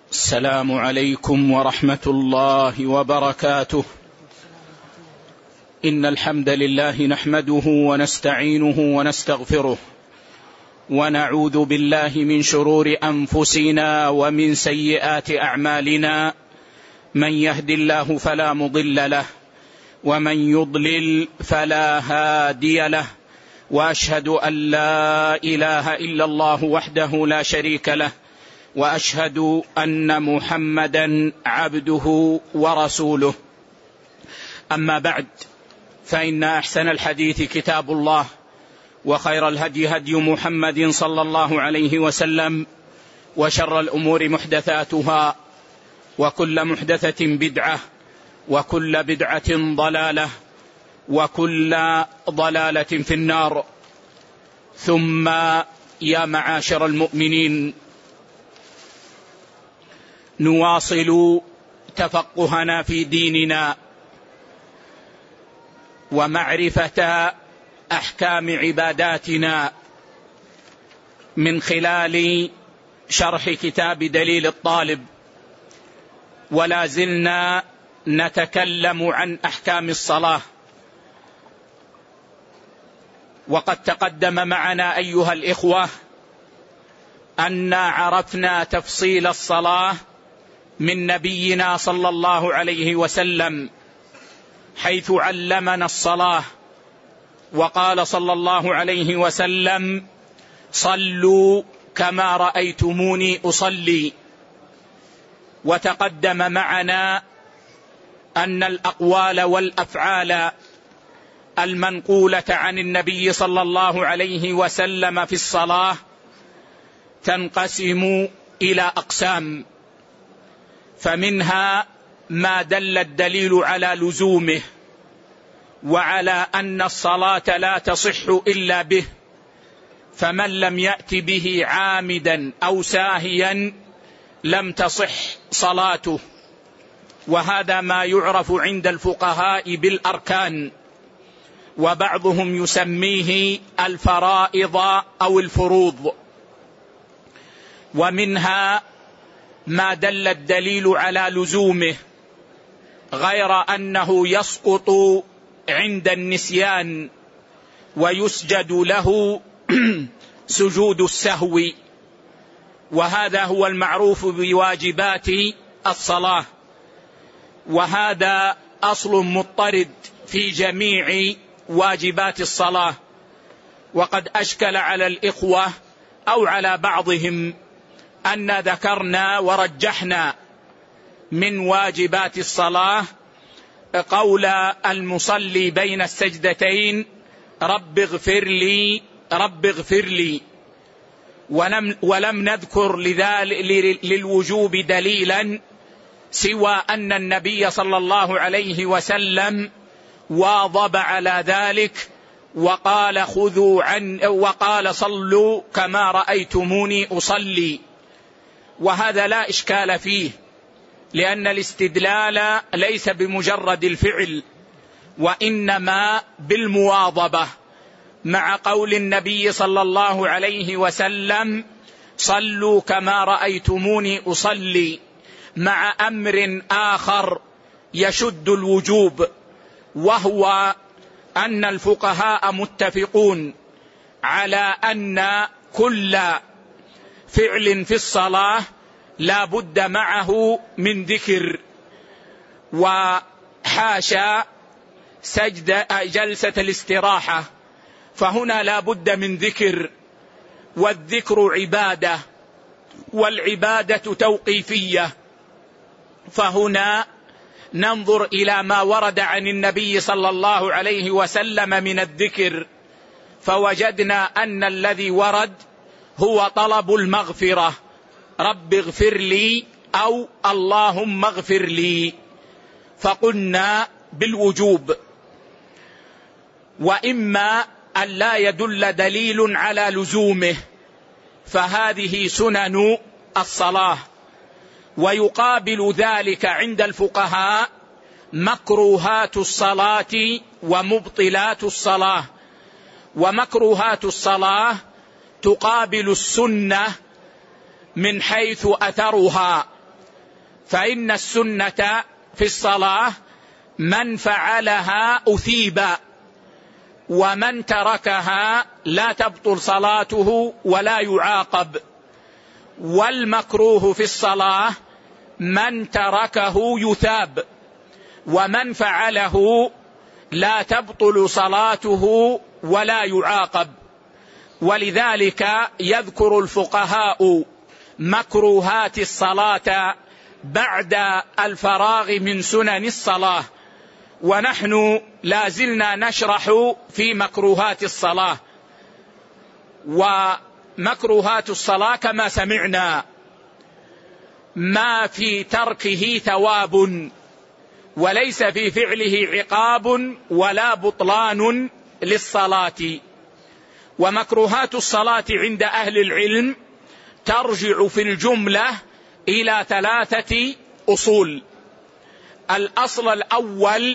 السلام عليكم ورحمة الله وبركاته. إن الحمد لله نحمده ونستعينه ونستغفره، ونعوذ بالله من شرور أنفسنا ومن سيئات أعمالنا. من يهد الله فلا مضل له، ومن يضلل فلا هادي له، وأشهد أن لا إله إلا الله وحده لا شريك له، وأشهد أن محمدا عبده ورسوله. أما بعد، فإن أحسن الحديث كتاب الله، وخير الهدي هدي محمد صلى الله عليه وسلم، وشر الأمور محدثاتها، وكل محدثة بدعة، وكل بدعة ضلالة، وكل ضلالة في النار. ثم يا معاشر المؤمنين، نواصل تفقهنا في ديننا ومعرفة أحكام عباداتنا من خلال شرح كتاب دليل الطالب، ولا زلنا نتكلم عن أحكام الصلاة. وقد تقدم معنا أيها الإخوة أن عرفنا تفصيل الصلاة من نبينا صلى الله عليه وسلم، حيث علمنا الصلاة وقال صلى الله عليه وسلم: صلوا كما رأيتموني أصلي. وتقدم معنا أن الأقوال والأفعال المنقولة عن النبي صلى الله عليه وسلم في الصلاة تنقسم إلى أقسام، فمنها ما دل الدليل على لزومه وعلى أن الصلاة لا تصح إلا به، فمن لم يأت به عامدا أو ساهيا لم تصح صلاته، وهذا ما يعرف عند الفقهاء بالأركان، وبعضهم يسميه الفرائض أو الفروض. ومنها ما دل الدليل على لزومه غير أنه يسقط عند النسيان ويسجد له سجود السهو، وهذا هو المعروف بواجبات الصلاة، وهذا أصل مضطرد في جميع واجبات الصلاة. وقد أشكل على الإخوة أو على بعضهم أن ذكرنا ورجحنا من واجبات الصلاة قول المصلي بين السجدتين: رب اغفر لي رب اغفر لي، ولم نذكر للوجوب دليلا سوى أن النبي صلى الله عليه وسلم واظب على ذلك وقال صلوا كما رأيتموني أصلي. وهذا لا إشكال فيه، لأن الاستدلال ليس بمجرد الفعل، وإنما بالمواظبة، مع قول النبي صلى الله عليه وسلم: صلوا كما رأيتموني أصلي، مع أمر آخر يشد الوجوب، وهو أن الفقهاء متفقون على أن كل فعل في الصلاة لا بد معه من ذكر، وحاشا جلسة الاستراحة، فهنا لا بد من ذكر، والذكر عبادة، والعبادة توقيفية. فهنا ننظر إلى ما ورد عن النبي صلى الله عليه وسلم من الذكر، فوجدنا أن الذي ورد هو طلب المغفرة: رب اغفر لي أو اللهم اغفر لي، فقلنا بالوجوب. وإما أن لا يدل دليل على لزومه، فهذه سنن الصلاة. ويقابل ذلك عند الفقهاء مكروهات الصلاة ومبطلات الصلاة. ومكروهات الصلاة تقابل السنة من حيث أثرها، فإن السنة في الصلاة من فعلها أثيب، ومن تركها لا تبطل صلاته ولا يعاقب. والمكروه في الصلاة من تركه يثاب، ومن فعله لا تبطل صلاته ولا يعاقب. ولذلك يذكر الفقهاء مكروهات الصلاة بعد الفراغ من سنن الصلاة، ونحن لازلنا نشرح في مكروهات الصلاة. ومكروهات الصلاة كما سمعنا ما في تركه ثواب، وليس في فعله عقاب ولا بطلان للصلاة. ومكروهات الصلاة عند أهل العلم ترجع في الجملة إلى 3 أصول. الأصل الأول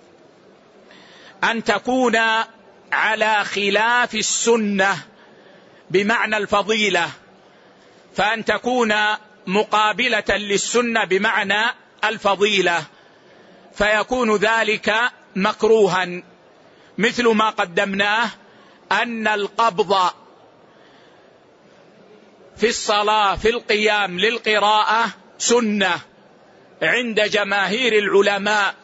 أن تكون على خلاف السنة بمعنى الفضيلة، فأن تكون مقابلة للسنة بمعنى الفضيلة، فيكون ذلك مكروها، مثل ما قدمناه أن القبض في الصلاة في القيام للقراءة سنة عند جماهير العلماء،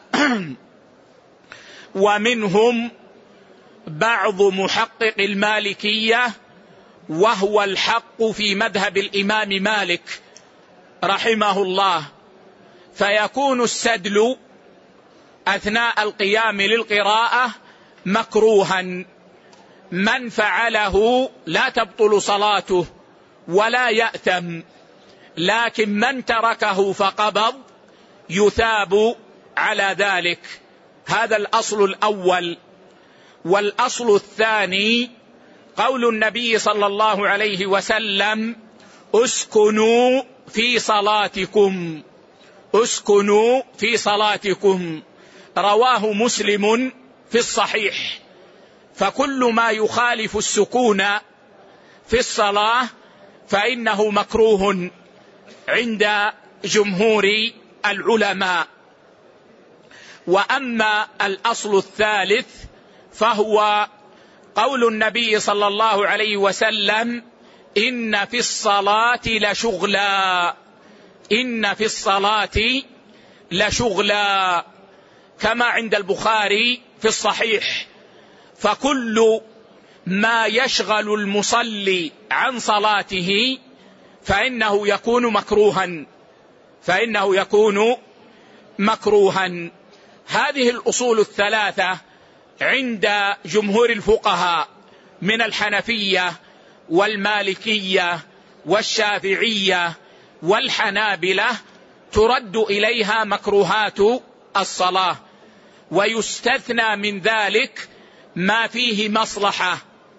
ومنهم بعض محقق المالكية، وهو الحق في مذهب الإمام مالك رحمه الله. فيكون السدل أثناء القيام للقراءة مكروها، من فعله لا تبطل صلاته ولا يأثم، لكن من تركه فقبض يثاب على ذلك. هذا الأصل الأول. والأصل الثاني قول النبي صلى الله عليه وسلم: اسكنوا في صلاتكم، اسكنوا في صلاتكم، رواه مسلم في الصحيح. فكل ما يخالف السكون في الصلاة فإنه مكروه عند جمهور العلماء. وأما الأصل الثالث فهو قول النبي صلى الله عليه وسلم: إن في الصلاة لشغلا، إن في الصلاة لشغلا، كما عند البخاري في الصحيح. فكل ما يشغل المصلي عن صلاته فإنه يكون مكروها، فإنه يكون مكروها. هذه الأصول الثلاثة عند جمهور الفقهاء من الحنفية والمالكية والشافعية والحنابلة ترد إليها مكروهات الصلاة، ويستثنى من ذلك ما فيه مصلحة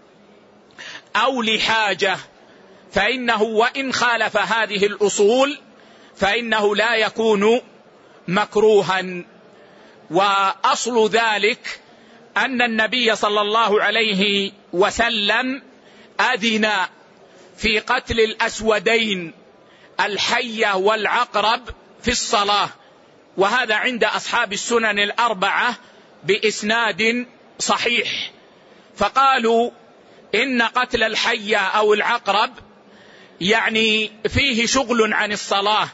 أو لحاجة، فإنه وإن خالف هذه الأصول فإنه لا يكون مكروها. وأصل ذلك أن النبي صلى الله عليه وسلم أذن في قتل الأسودين الحية والعقرب في الصلاة، وهذا عند أصحاب السنن الأربعة بإسناد صحيح. فقالوا إن قتل الحية أو العقرب يعني فيه شغل عن الصلاة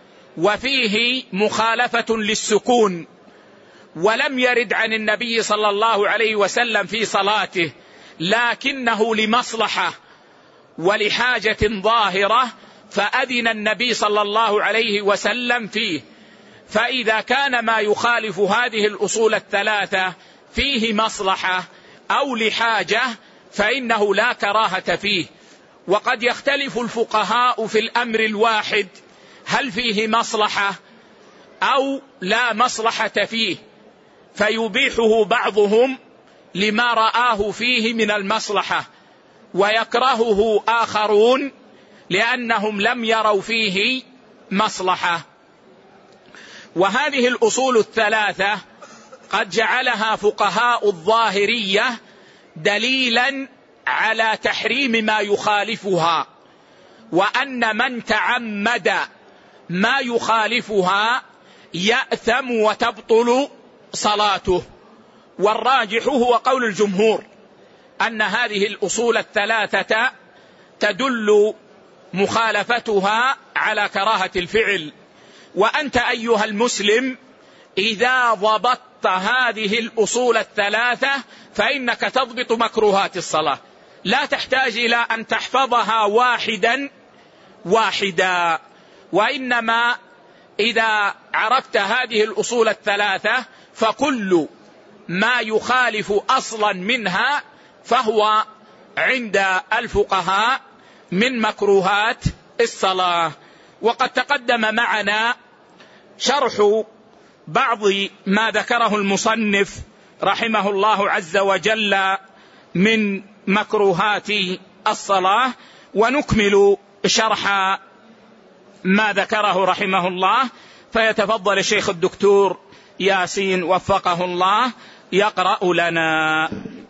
وفيه مخالفة للسكون، ولم يرد عن النبي صلى الله عليه وسلم في صلاته، لكنه لمصلحة ولحاجة ظاهرة فأذن النبي صلى الله عليه وسلم فيه. فإذا كان ما يخالف هذه الأصول الثلاثة فيه مصلحة أو لحاجة فإنه لا كراهة فيه. وقد يختلف الفقهاء في الأمر الواحد هل فيه مصلحة أو لا مصلحة فيه، فيبيحه بعضهم لما رآه فيه من المصلحة، ويكرهه آخرون لأنهم لم يروا فيه مصلحة. وهذه الأصول الثلاثة قد جعلها فقهاء الظاهرية دليلا على تحريم ما يخالفها، وأن من تعمد ما يخالفها يأثم وتبطل صلاته. والراجح هو قول الجمهور أن هذه الأصول الثلاثة تدل مخالفتها على كراهة الفعل. وأنت أيها المسلم إذا ضبطت هذه الأصول الثلاثة فإنك تضبط مكروهات الصلاة، لا تحتاج إلى أن تحفظها واحدا، وإنما إذا عرفت هذه الأصول الثلاثة فكل ما يخالف أصلا منها فهو عند الفقهاء من مكروهات الصلاة. وقد تقدم معنا شرح بعض ما ذكره المصنف رحمه الله عز وجل من مكروهات الصلاة، ونكمل شرح ما ذكره رحمه الله. فيتفضل الشيخ الدكتور ياسين وفقه الله يقرأ لنا.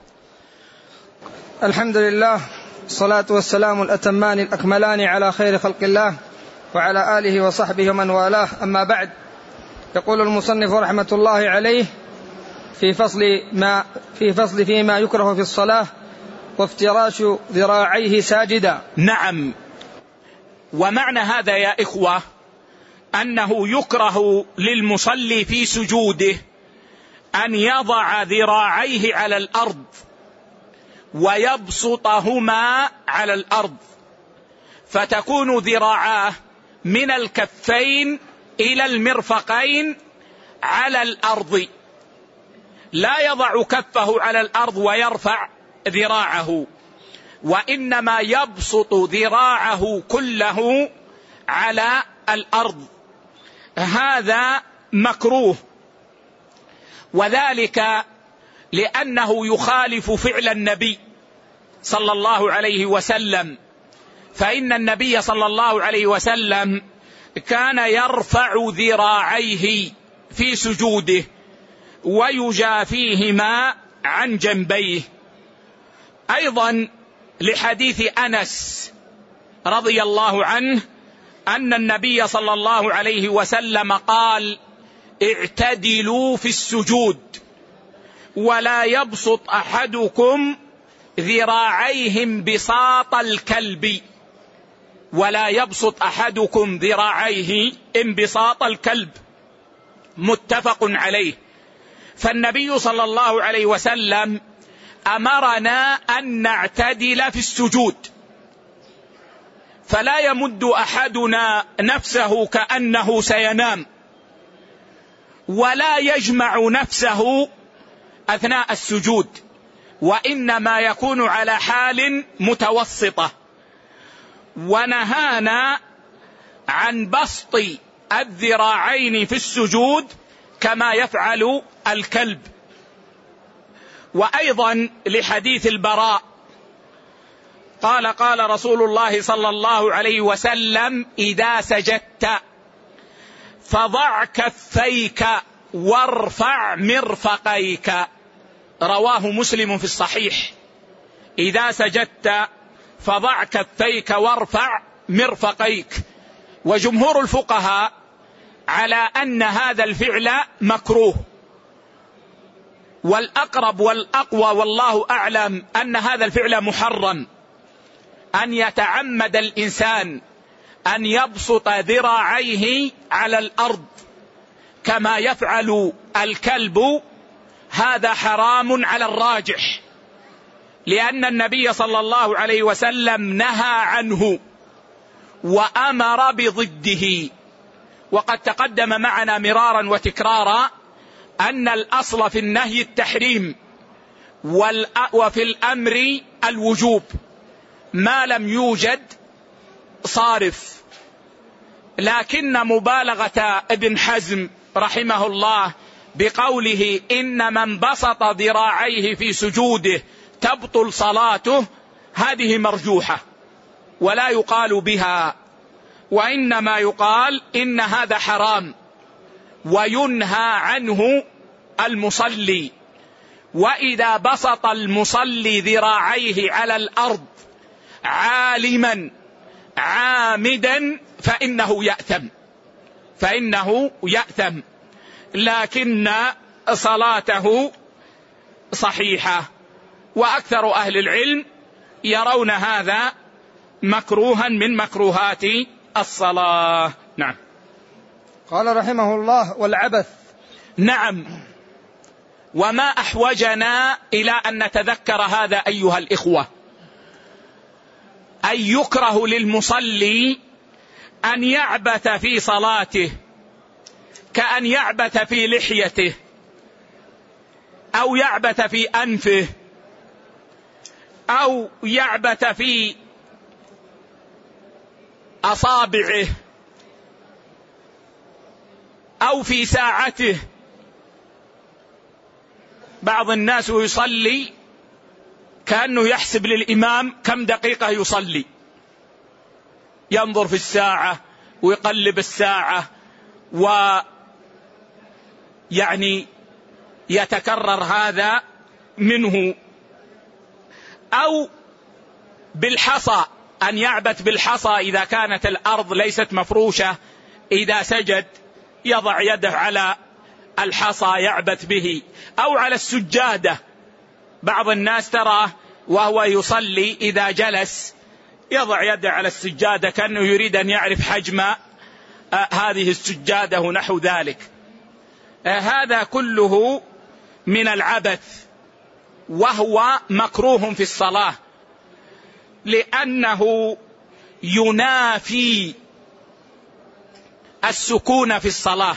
الحمد لله، الصلاة والسلام الأتمان الأكملان على خير خلق الله وعلى آله وصحبه ومن والاه، أما بعد. يقول المصنف رحمة الله عليه في فصل فيما يكره في الصلاة: وافتراش ذراعيه ساجدا. نعم، ومعنى هذا يا إخوة أنه يكره للمصلي في سجوده أن يضع ذراعيه على الأرض ويبسطهما على الأرض، فتكون ذراعاه من الكفين إلى المرفقين على الأرض، لا يضع كفه على الأرض ويرفع ذراعه، وإنما يبسط ذراعه كله على الأرض. هذا مكروه، وذلك لأنه يخالف فعل النبي صلى الله عليه وسلم، فإن النبي صلى الله عليه وسلم كان يرفع ذراعيه في سجوده ويجافيهما عن جنبيه. أيضا لحديث أنس رضي الله عنه أن النبي صلى الله عليه وسلم قال: اعتدلوا في السجود ولا يبسط أحدكم ذراعيه انبساط الكلب، ولا يبسط أحدكم ذراعيه انبساط الكلب، متفق عليه. فالنبي صلى الله عليه وسلم أمرنا أن نعتدل في السجود، فلا يمد أحدنا نفسه كأنه سينام، ولا يجمع نفسه أثناء السجود، وإنما يكون على حال متوسطة. ونهانا عن بسط الذراعين في السجود كما يفعل الكلب. وأيضا لحديث البراء قال: قال رسول الله صلى الله عليه وسلم: إذا سجدت فضع كفيك وارفع مرفقيك. رواه مسلم في الصحيح. إذا سجدت فضع كفيك وارفع مرفقيك. وجمهور الفقهاء على أن هذا الفعل مكروه، والأقرب والأقوى والله أعلم أن هذا الفعل محرم، أن يتعمد الإنسان أن يبسط ذراعيه على الأرض كما يفعل الكلب، هذا حرام على الراجح، لأن النبي صلى الله عليه وسلم نهى عنه وأمر بضده. وقد تقدم معنا مرارا وتكرارا أن الأصل في النهي التحريم وفي الأمر الوجوب ما لم يوجد صارف. لكن مبالغة ابن حزم رحمه الله بقوله إن من بسط ذراعيه في سجوده تبطل صلاته، هذه مرجوحة ولا يقال بها، وإنما يقال إن هذا حرام وينهى عنه المصلي. وإذا بسط المصلي ذراعيه على الأرض عالما عامدا فإنه يأثم، فإنه يأثم، لكن صلاته صحيحة. وأكثر أهل العلم يرون هذا مكروها من مكروهات الصلاة. نعم. قال رحمه الله: والعبث. نعم. وما أحوجنا إلى أن نتذكر هذا أيها الإخوة، أن يكره للمصلي أن يعبث في صلاته، كأن يعبث في لحيته أو يعبث في أنفه أو يعبث في أصابعه أو في ساعته. بعض الناس يصلي كأنه يحسب للإمام كم دقيقة يصلي، ينظر في الساعة ويقلب الساعة، ويعني يتكرر هذا منه. أو بالحصى، أن يعبث بالحصى إذا كانت الأرض ليست مفروشة، إذا سجد يضع يده على الحصى يعبث به، أو على السجادة. بعض الناس تراه وهو يصلي إذا جلس يضع يده على السجادة كأنه يريد أن يعرف حجم هذه السجادة ونحو ذلك. هذا كله من العبث، وهو مكروه في الصلاة، لأنه ينافي السكون في الصلاة،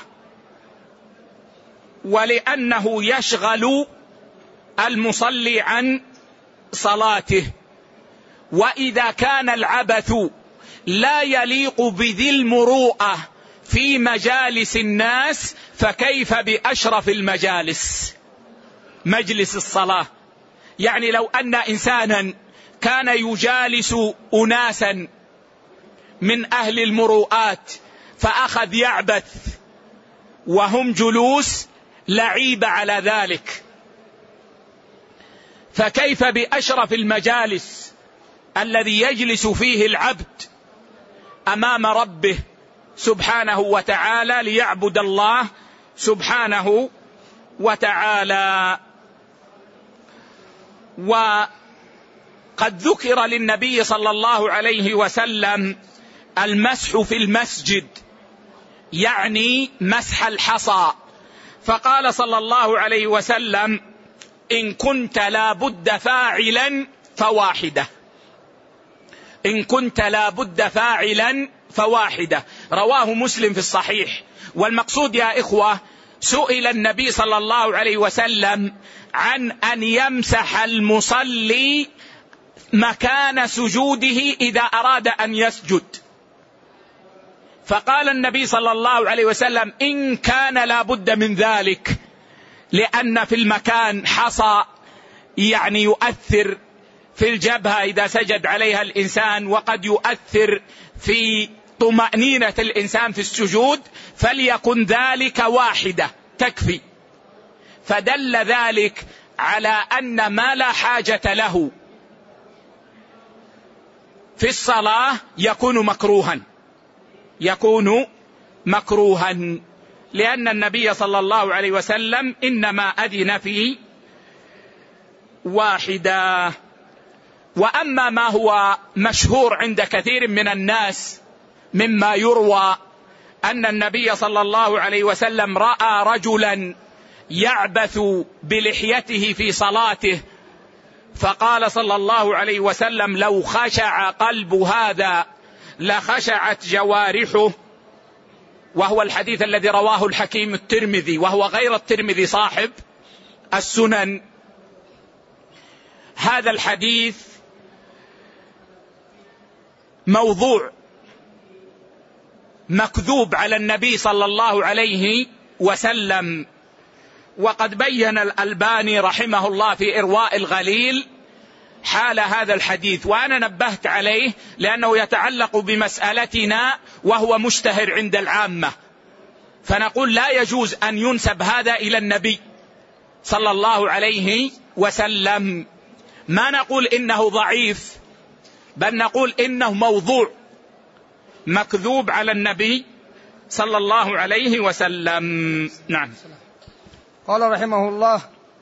ولأنه يشغل المصلي عن صلاته. وإذا كان العبث لا يليق بذي المروءة في مجالس الناس، فكيف بأشرف المجالس، مجلس الصلاة؟ يعني لو أن إنسانا كان يجالس أناسا من أهل المروءات فأخذ يعبث وهم جلوس، لعيب على ذلك. فكيف بأشرف المجالس الذي يجلس فيه العبد أمام ربه سبحانه وتعالى ليعبد الله سبحانه وتعالى. وقد ذكر للنبي صلى الله عليه وسلم المسح في المسجد، يعني مسح الحصى، فقال صلى الله عليه وسلم: إن كنت لا بد فاعلا فواحدة، إن كنت لا بد فاعلا فواحدة. رواه مسلم في الصحيح. والمقصود يا إخوة، سئل النبي صلى الله عليه وسلم عن أن يمسح المصلي مكان سجوده إذا أراد أن يسجد، فقال النبي صلى الله عليه وسلم: إن كان لا بد من ذلك، لأن في المكان حصى يعني يؤثر في الجبهة إذا سجد عليها الإنسان، وقد يؤثر في طمأنينة الإنسان في السجود، فليكن ذلك واحدة تكفي. فدل ذلك على أن ما لا حاجة له في الصلاة يكون مكروها، يكون مكروها، لأن النبي صلى الله عليه وسلم إنما أذن في واحدة. وأما ما هو مشهور عند كثير من الناس مما يروى أن النبي صلى الله عليه وسلم رأى رجلا يعبث بلحيته في صلاته، فقال صلى الله عليه وسلم: لو خشع قلب هذا لخشعت جوارحه. وهو الحديث الذي رواه الحكيم الترمذي، وهو غير الترمذي صاحب السنن. هذا الحديث موضوع مكذوب على النبي صلى الله عليه وسلم. وقد بين الألباني رحمه الله في إرواء الغليل حال هذا الحديث، وأنا نبهت عليه لأنه يتعلق بمسألتنا وهو مشتهر عند العامة، فنقول لا يجوز أن ينسب هذا إلى النبي صلى الله عليه وسلم. ما نقول إنه ضعيف، بل نقول إنه موضوع مكذوب على النبي صلى الله عليه وسلم. نعم. قال رحمه الله: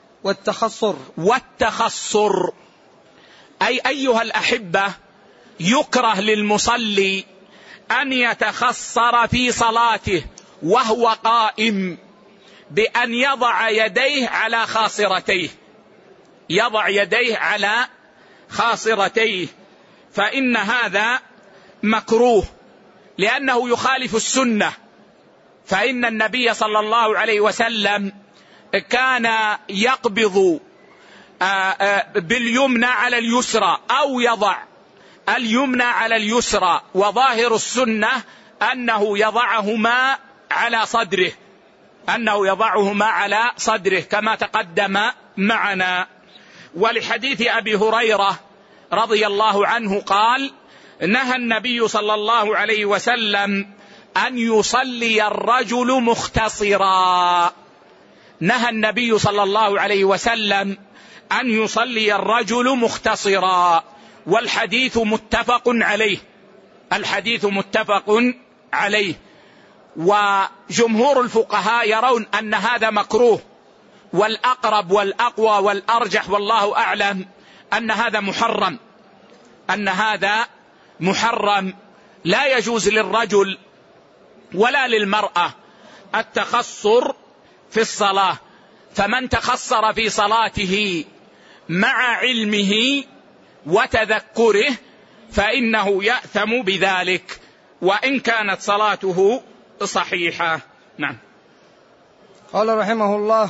والتخصر أي أيها الأحبة يكره للمصلي أن يتخصر في صلاته وهو قائم بأن يضع يديه على خاصرتيه، يضع يديه على خاصرتيه، فإن هذا مكروه لأنه يخالف السنة. فإن النبي صلى الله عليه وسلم كان يقبض باليمنى على اليسرى أو يضع اليمنى على اليسرى، وظاهر السنة أنه يضعهما على صدره، أنه يضعهما على صدره كما تقدم معنا. ولحديث أبي هريرة رضي الله عنه قال: نهى النبي صلى الله عليه وسلم أن يصلي الرجل مختصرا. نهى النبي صلى الله عليه وسلم أن يصلي الرجل مختصرا، والحديث متفق عليه، الحديث متفق عليه. وجمهور الفقهاء يرون أن هذا مكروه، والأقرب والأقوى والأرجح والله أعلم أن هذا محرم، أن هذا محرم، لا يجوز للرجل ولا للمرأة التخصر في الصلاة. فمن تخصر في صلاته مع علمه وتذكره فإنه يأثم بذلك وإن كانت صلاته صحيحة. نعم. قال رحمه الله: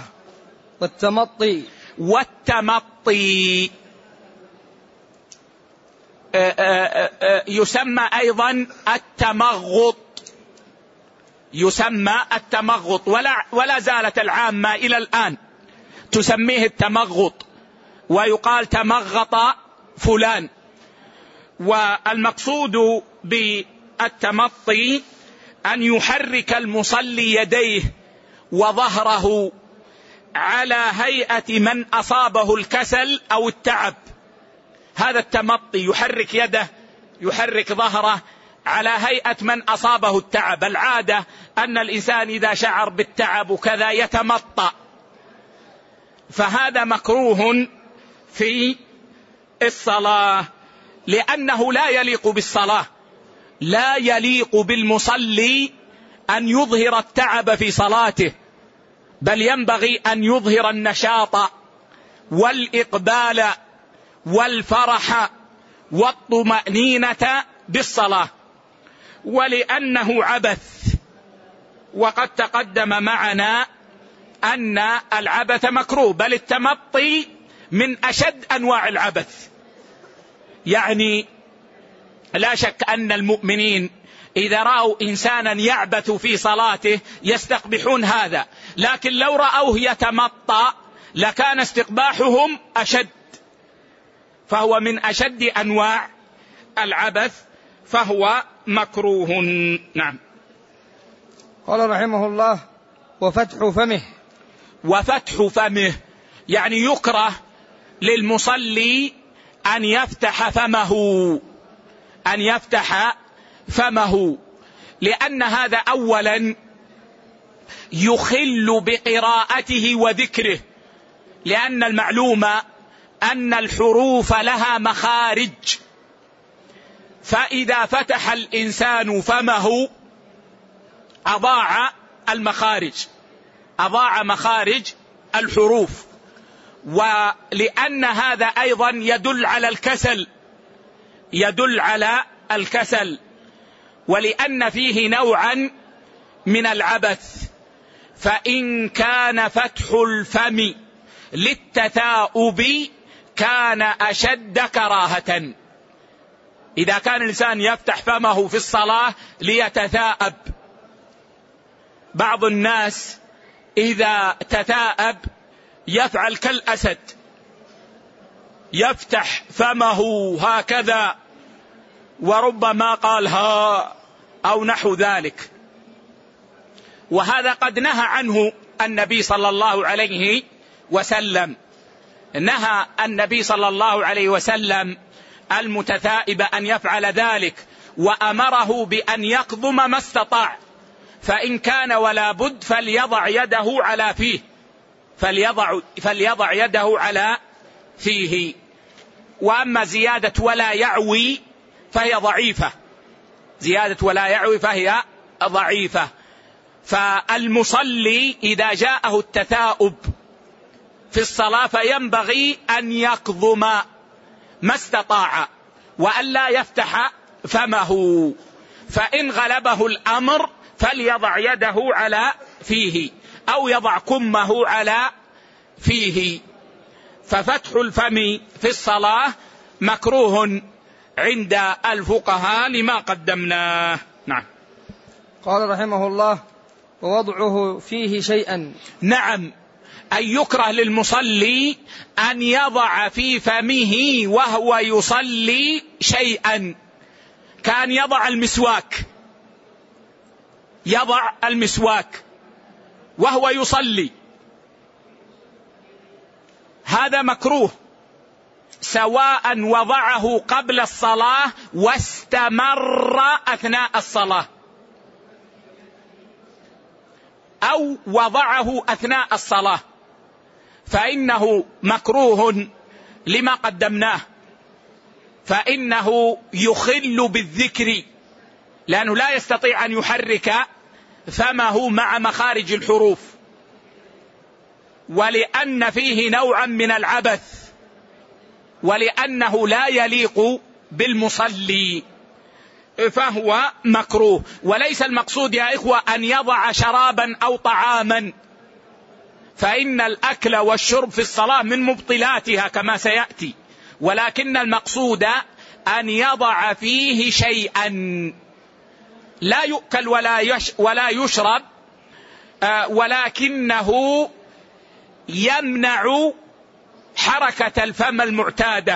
والتمطي يسمى أيضا التمغط، يسمى التمغط، ولا زالت العامة إلى الآن تسميه التمغط، ويقال تمغط فلان. والمقصود بالتمطي أن يحرك المصلي يديه وظهره على هيئة من أصابه الكسل أو التعب. هذا التمطي، يحرك يده، يحرك ظهره على هيئة من أصابه التعب. العادة أن الإنسان إذا شعر بالتعب وكذا يتمطى، فهذا مكروه في الصلاة لأنه لا يليق بالصلاة، لا يليق بالمصلي أن يظهر التعب في صلاته، بل ينبغي أن يظهر النشاط والإقبال والفرح والطمأنينة بالصلاة، ولأنه عبث. وقد تقدم معنا أن العبث مكروه، بل التمطي من أشد أنواع العبث. يعني لا شك أن المؤمنين إذا رأوا إنسانا يعبث في صلاته يستقبحون هذا، لكن لو رأوه يتمطى لكان استقباحهم أشد، فهو من أشد أنواع العبث، فهو مكروه. نعم. قال رحمه الله: وفتح فمه يعني يكره للمصلي أن يفتح فمه، لأن هذا أولا يخل بقراءته وذكره، لأن المعلوم أن الحروف لها مخارج، فإذا فتح الإنسان فمه أضاع مخارج الحروف. ولأن هذا أيضا يدل على الكسل، ولأن فيه نوعا من العبث. فإن كان فتح الفم للتثاؤب كان أشد كراهة. إذا كان الإنسان يفتح فمه في الصلاة ليتثاءب، بعض الناس إذا تثاءب يفعل كالأسد، يفتح فمه هكذا وربما قال ها أو نحو ذلك، وهذا قد نهى عنه النبي صلى الله عليه وسلم. نهى النبي صلى الله عليه وسلم المتثائب أن يفعل ذلك، وأمره بأن يكظم ما استطاع، فإن كان ولا بد فليضع يده على فيه، فليضع يده على فيه. وأما زيادة ولا يعوي فهي ضعيفة، زيادة ولا يعوي فهي ضعيفة. فالمصلي إذا جاءه التثاؤب في الصلاة فينبغي أن يكظم ما استطاع وأن لا يفتح فمه، فإن غلبه الأمر فليضع يده على فيه أو يضع كمه على فيه. ففتح الفم في الصلاة مكروه عند الفقهاء لما قدمناه. نعم. قال رحمه الله: ووضعه فيه شيئا. نعم، أن يكره للمصلي أن يضع في فمه وهو يصلي شيئا، كان يضع المسواك وهو يصلي، هذا مكروه، سواء وضعه قبل الصلاة واستمر أثناء الصلاة أو وضعه أثناء الصلاة، فإنه مكروه لما قدمناه، فإنه يخل بالذكر، لأنه لا يستطيع أن يحرك فمه مع مخارج الحروف، ولأن فيه نوعا من العبث، ولأنه لا يليق بالمصلي، فهو مكروه. وليس المقصود يا إخوة أن يضع شرابا أو طعاما، فإن الأكل والشرب في الصلاة من مبطلاتها كما سيأتي، ولكن المقصود أن يضع فيه شيئا لا يؤكل ولا يشرب، ولكنه يمنع حركة الفم المعتادة،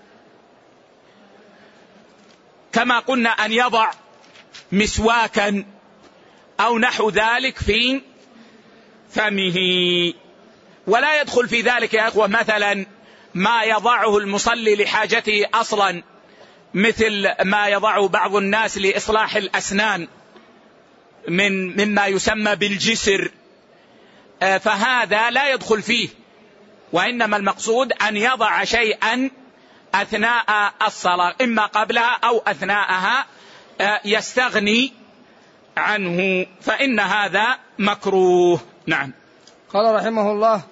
كما قلنا أن يضع مسواكا أو نحو ذلك في فمه. ولا يدخل في ذلك يا أخوة مثلا ما يضعه المصلي لحاجته أصلا، مثل ما يضعه بعض الناس لإصلاح الأسنان مما يسمى بالجسر، فهذا لا يدخل فيه، وإنما المقصود أن يضع شيئا أثناء الصلاة إما قبلها أو أثناءها يستغني عنه، فإن هذا مكروه. نعم. قال رحمه الله: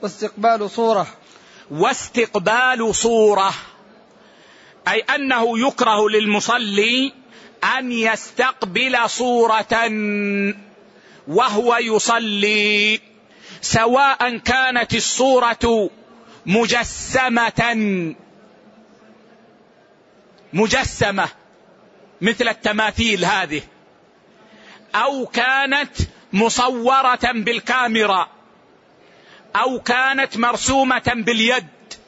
واستقبال صورة، أي أنه يكره للمصلي أن يستقبل صورة وهو يصلي، سواء كانت الصورة مجسمة مثل التماثيل هذه، أو كانت مصورة بالكاميرا، أو كانت مرسومة باليد،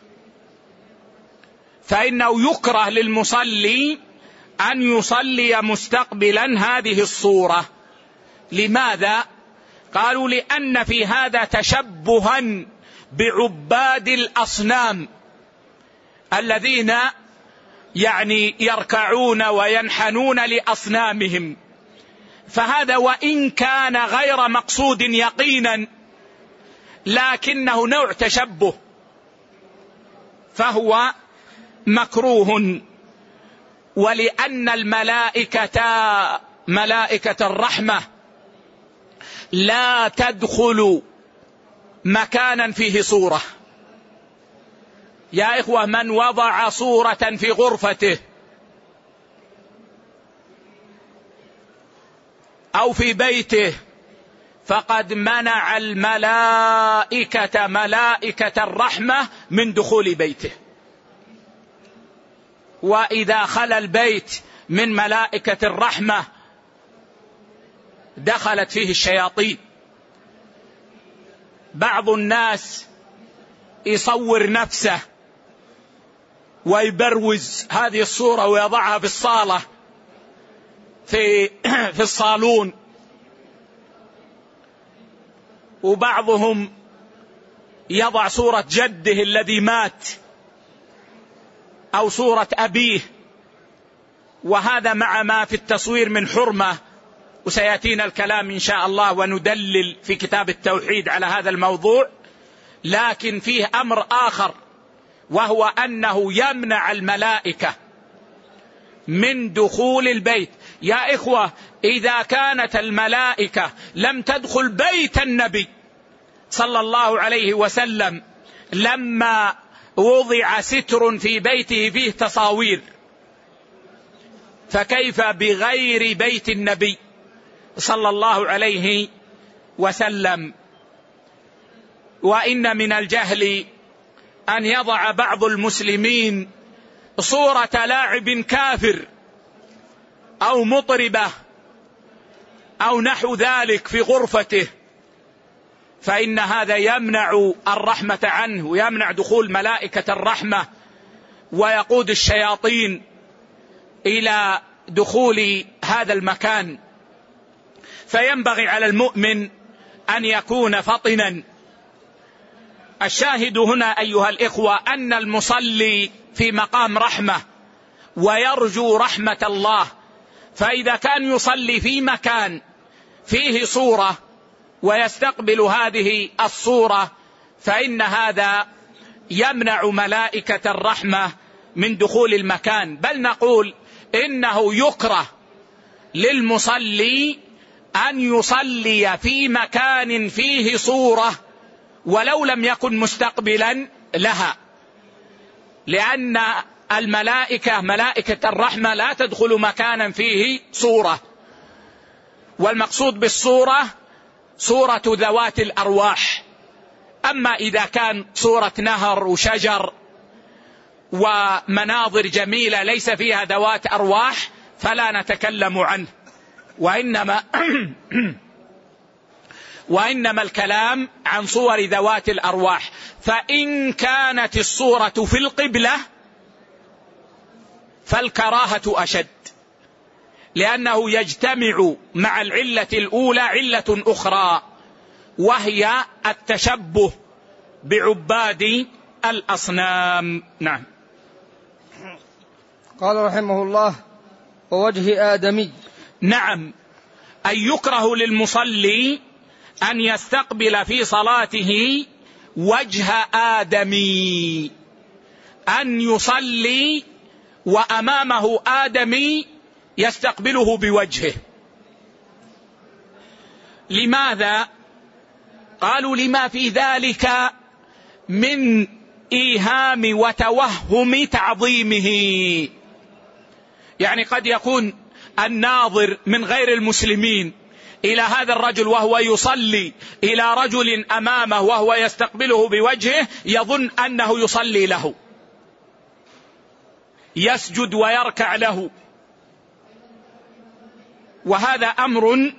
فإنه يكره للمصلي أن يصلي مستقبلا هذه الصورة. لماذا؟ قالوا: لأن في هذا تشبها بعباد الأصنام الذين يركعون وينحنون لأصنامهم، فهذا وإن كان غير مقصود يقينا لكنه نوع تشبه، فهو مكروه. ولأن ملائكة الرحمة لا تدخل مكانا فيه صورة. يا إخوة، من وضع صورة في غرفته أو في بيته فقد منع ملائكة الرحمة من دخول بيته، وإذا خلا البيت من ملائكة الرحمة دخلت فيه الشياطين. بعض الناس يصور نفسه ويبروز هذه الصورة ويضعها في الصالة في الصالون، وبعضهم يضع صورة جده الذي مات أو صورة أبيه، وهذا مع ما في التصوير من حرمة وسيأتينا الكلام إن شاء الله وندلل في كتاب التوحيد على هذا الموضوع. لكن فيه أمر آخر، وهو أنه يمنع الملائكة من دخول البيت. يا إخوة، إذا كانت الملائكة لم تدخل بيت النبي صلى الله عليه وسلم لما وضع ستر في بيته فيه تصاوير، فكيف بغير بيت النبي صلى الله عليه وسلم؟ وإن من الجهل أن يضع بعض المسلمين صورة لاعب كافر أو مطربة أو نحو ذلك في غرفته، فإن هذا يمنع الرحمة عنه ويمنع دخول ملائكة الرحمة، ويقود الشياطين إلى دخول هذا المكان. فينبغي على المؤمن أن يكون فطنا. الشاهد هنا أيها الإخوة أن المصلي في مقام رحمة ويرجو رحمة الله، فإذا كان يصلي في مكان فيه صورة ويستقبل هذه الصورة فإن هذا يمنع ملائكة الرحمة من دخول المكان. بل نقول إنه يكره للمصلي أن يصلي في مكان فيه صورة ولو لم يكن مستقبلا لها، لأن الملائكة ملائكة الرحمة لا تدخل مكانا فيه صورة، والمقصود بالصورة صورة ذوات الأرواح. أما إذا كان صورة نهر وشجر ومناظر جميلة ليس فيها ذوات أرواح فلا نتكلم عنه، وإنما الكلام عن صور ذوات الأرواح. فإن كانت الصورة في القبلة فالكراهة أشد، لأنه يجتمع مع العلة الأولى علة أخرى، وهي التشبه بعباد الأصنام. نعم. قال رحمه الله: ووجه آدمي. نعم، أن يكره للمصلي أن يستقبل في صلاته وجه آدمي، أن يصلي وأمامه آدمي يستقبله بوجهه. لماذا؟ قالوا: لما في ذلك من إيهام وتوهم تعظيمه. يعني قد يكون الناظر من غير المسلمين إلى هذا الرجل وهو يصلي إلى رجل أمامه وهو يستقبله بوجهه يظن أنه يصلي له، يسجد ويركع له، وهذا أمر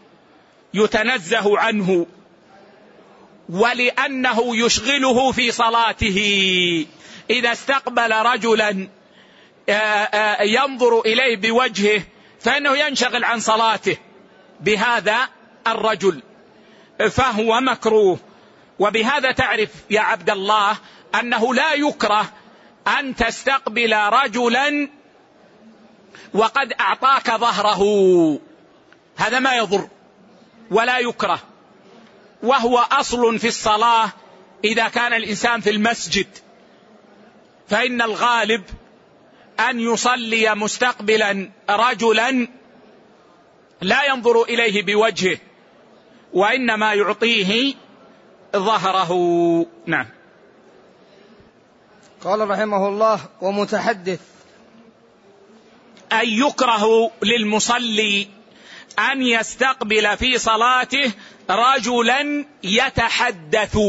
يتنزه عنه، ولأنه يشغله في صلاته. إذا استقبل رجلا ينظر إليه بوجهه فإنه ينشغل عن صلاته بهذا الرجل، فهو مكروه. وبهذا تعرف يا عبد الله أنه لا يكره أن تستقبل رجلا وقد أعطاك ظهره، هذا ما يضر ولا يكره، وهو أصل في الصلاة. إذا كان الإنسان في المسجد فإن الغالب أن يصلي مستقبلا رجلا لا ينظر إليه بوجهه، وإنما يعطيه ظهره. نعم. قال رحمه الله: ومتحدث. أن يكره للمصلي أن يستقبل في صلاته رجلا يتحدث،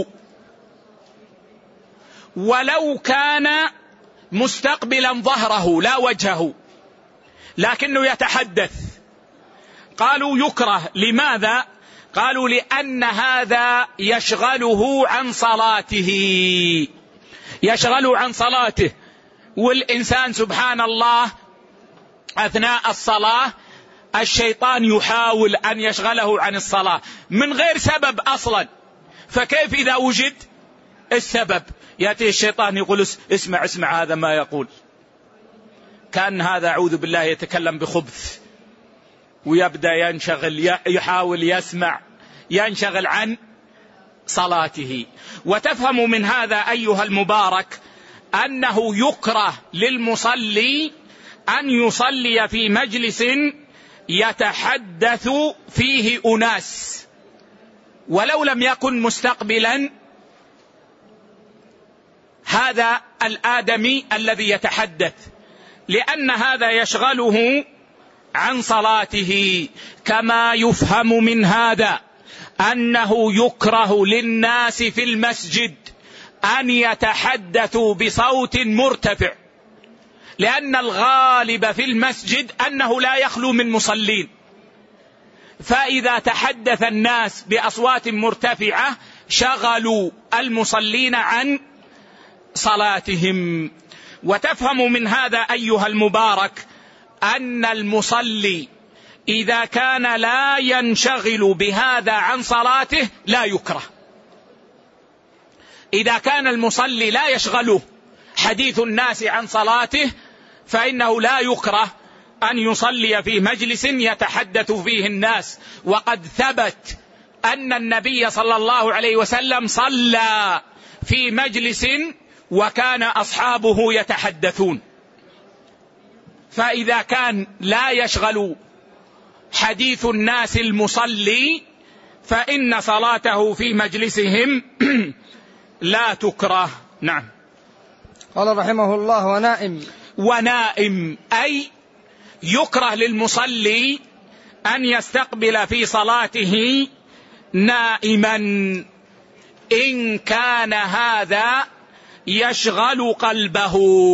ولو كان مستقبلا ظهره لا وجهه لكنه يتحدث. قالوا يكره. لماذا؟ قالوا لأن هذا يشغله عن صلاته، يشغله عن صلاته. والإنسان سبحان الله أثناء الصلاة الشيطان يحاول أن يشغله عن الصلاة من غير سبب أصلا، فكيف إذا وجد السبب؟ يأتي الشيطان يقول: اسمع هذا ما يقول، كان هذا أعوذ بالله يتكلم بخبث، ويبدأ ينشغل، يحاول يسمع، ينشغل عن صلاته. وتفهم من هذا أيها المبارك أنه يكره للمصلي أن يصلي في مجلس يتحدث فيه أناس، ولو لم يكن مستقبلا هذا الآدمي الذي يتحدث، لأن هذا يشغله عن صلاته. كما يفهم من هذا أنه يكره للناس في المسجد أن يتحدثوا بصوت مرتفع، لأن الغالب في المسجد أنه لا يخلو من مصلين، فإذا تحدث الناس بأصوات مرتفعة شغلوا المصلين عن صلاتهم. وتفهم من هذا أيها المبارك أن المصلي إذا كان لا ينشغل بهذا عن صلاته لا يكره. إذا كان المصلي لا يشغله حديث الناس عن صلاته فإنه لا يكره أن يصلي في مجلس يتحدث فيه الناس. وقد ثبت أن النبي صلى الله عليه وسلم صلى في مجلس وكان أصحابه يتحدثون. فإذا كان لا يشغل حديث الناس المصلي فإن صلاته في مجلسهم لا تكره. نعم. قال رحمه الله: ونائم أي يكره للمصلي أن يستقبل في صلاته نائما إن كان هذا يشغل قلبه،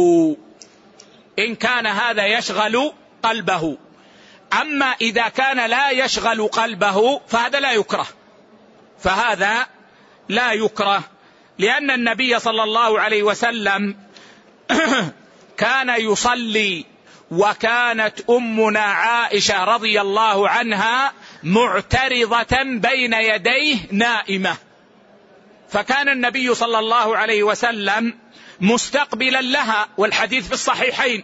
إن كان هذا يشغل قلبه. أما إذا كان لا يشغل قلبه فهذا لا يكره، فهذا لا يكره، لأن النبي صلى الله عليه وسلم كان يصلي وكانت أمنا عائشة رضي الله عنها معترضة بين يديه نائمة، فكان النبي صلى الله عليه وسلم مستقبلا لها، والحديث في الصحيحين.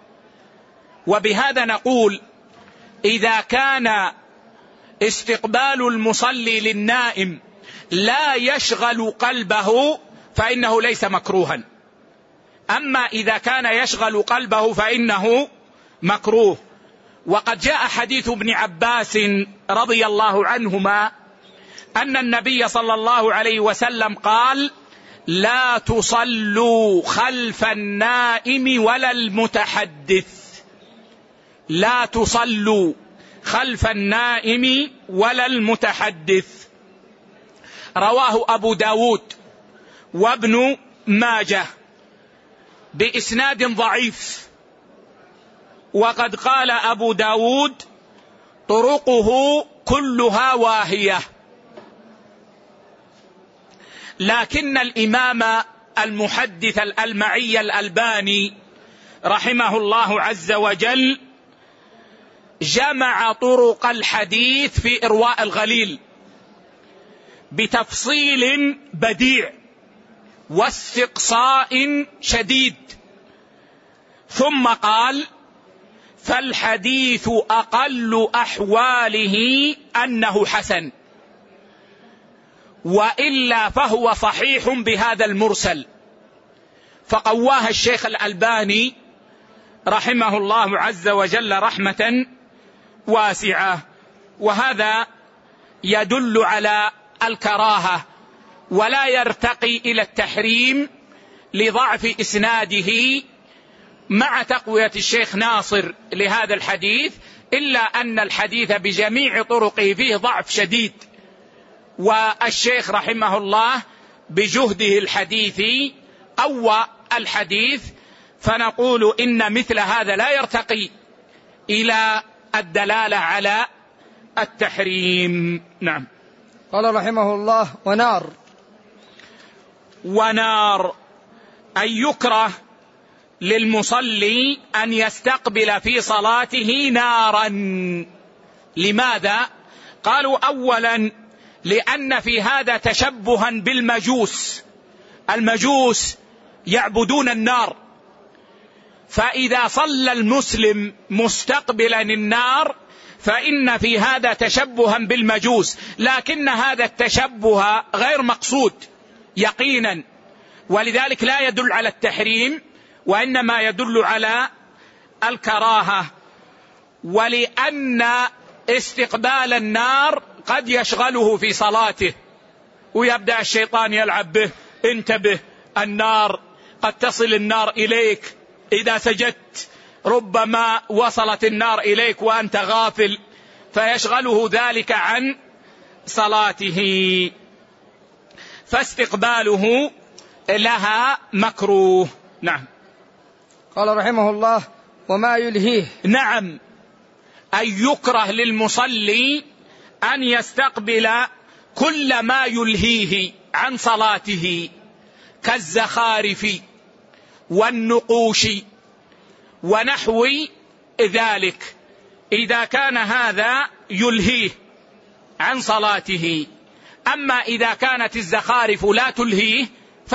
وبهذا نقول إذا كان استقبال المصلي للنائم لا يشغل قلبه فإنه ليس مكروها، أما إذا كان يشغل قلبه فإنه مكروه. وقد جاء حديث ابن عباس رضي الله عنهما أن النبي صلى الله عليه وسلم قال: لا تصلوا خلف النائم ولا المتحدث، لا تصلوا خلف النائم ولا المتحدث. رواه أبو داود وابن ماجه بإسناد ضعيف، وقد قال أبو داود: طرقه كلها واهية. لكن الإمام المحدث الألمعي الألباني رحمه الله عز وجل جمع طرق الحديث في إرواء الغليل بتفصيل بديع واستقصاء شديد، ثم قال: فالحديث أقل أحواله أنه حسن، وإلا فهو صحيح بهذا المرسل. فقواها الشيخ الألباني رحمه الله عز وجل رحمة واسعة. وهذا يدل على الكراهة ولا يرتقي إلى التحريم لضعف إسناده مع تقوية الشيخ ناصر لهذا الحديث، إلا أن الحديث بجميع طرقه فيه ضعف شديد، والشيخ رحمه الله بجهده الحديثي قوى الحديث. فنقول إن مثل هذا لا يرتقي إلى الدلالة على التحريم. نعم. قال رحمه الله: ونار أن يكره للمصلي أن يستقبل في صلاته نارا. لماذا؟ قالوا: أولا لأن في هذا تشبها بالمجوس، المجوس يعبدون النار، فإذا صلى المسلم مستقبلا النار فإن في هذا تشبها بالمجوس، لكن هذا التشبه غير مقصود يقينا، ولذلك لا يدل على التحريم وإنما يدل على الكراهة. ولأن استقبال النار قد يشغله في صلاته ويبدأ الشيطان يلعب به، انتبه النار قد تصل النار إليك إذا سجدت، ربما وصلت النار إليك وأنت غافل، فيشغله ذلك عن صلاته، فاستقباله لها مكروه. نعم. قال رحمه الله: وما يلهيه. نعم، أي يكره للمصلي أن يستقبل كل ما يلهيه عن صلاته كالزخارف والنقوش ونحو ذلك، إذا كان هذا يلهيه عن صلاته. أما إذا كانت الزخارف لا تلهيه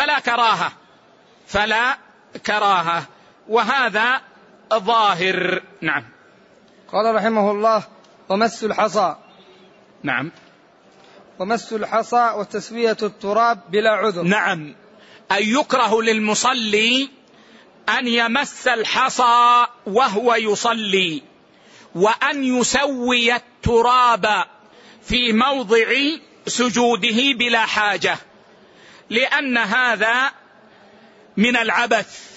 فلا كراهة، وهذا ظاهر. نعم. قال رحمه الله: ومس الحصى. نعم. ومس الحصى وتسوية التراب بلا عذر. نعم، أي يكره للمصلي أن يمس الحصى وهو يصلي، وأن يسوي التراب في موضع سجوده بلا حاجة، لأن هذا من العبث.